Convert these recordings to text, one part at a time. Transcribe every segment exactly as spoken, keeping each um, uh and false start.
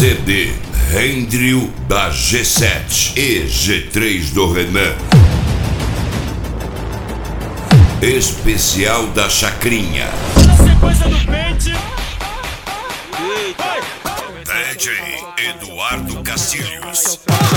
C D Rendrio da G sete e G três do Renan. Especial da Chacrinha. Na sequência do pente. D J Eduardo Castilhos.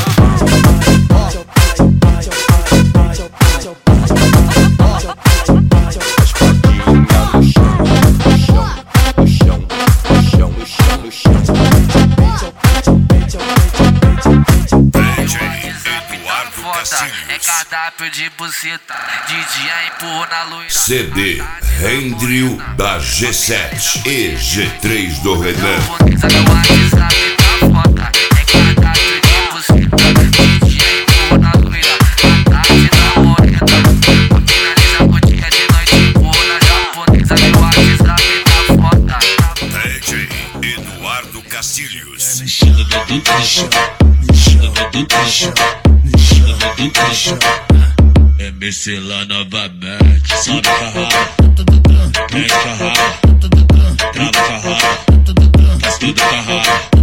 É cardápio de buceta, D J empurro na luz. C D Rendrio da G sete e G três do Renan. D J Eduardo Castilhos. Mexendo do bicho, mexendo do bicho, mexendo do bicho. É mexer lá novamente. Sobe com a raba, mexe com a raba, trava com a raba, faz tudo com a raba.